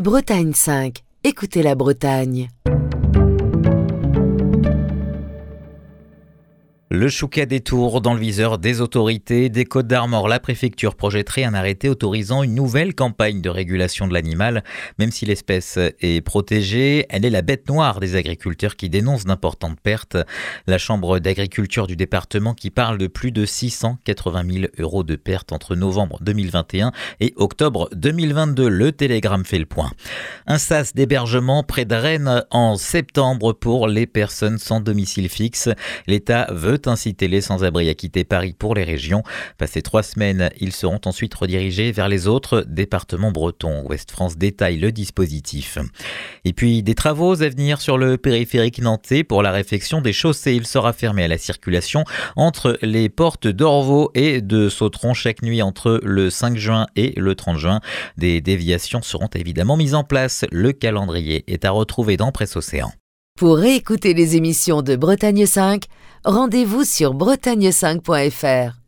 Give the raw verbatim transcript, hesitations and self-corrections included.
Bretagne cinq. Écoutez la Bretagne. Le Choucas des Tours dans le viseur des autorités des Côtes-d'Armor. La préfecture projetterait un arrêté autorisant une nouvelle campagne de régulation de l'animal. Même si l'espèce est protégée, elle est la bête noire des agriculteurs qui dénoncent d'importantes pertes. La chambre d'agriculture du département qui parle de plus de six cent quatre-vingt mille euros de pertes entre novembre deux mille vingt et un et octobre deux mille vingt-deux. Le Télégramme fait le point. Un sas d'hébergement près de Rennes en septembre pour les personnes sans domicile fixe. L'État veut inciter les sans-abri à quitter Paris pour les régions. Passées trois semaines, ils seront ensuite redirigés vers les autres départements bretons. Ouest France détaille le dispositif. Et puis des travaux à venir sur le périphérique nantais pour la réfection des chaussées. Il sera fermé à la circulation entre les portes d'Orvaux et de Sautron chaque nuit entre le cinq juin et le trente juin. Des déviations seront évidemment mises en place. Le calendrier est à retrouver dans Presse Océan. Pour réécouter les émissions de Bretagne cinq, rendez-vous sur bretagne cinq point f r.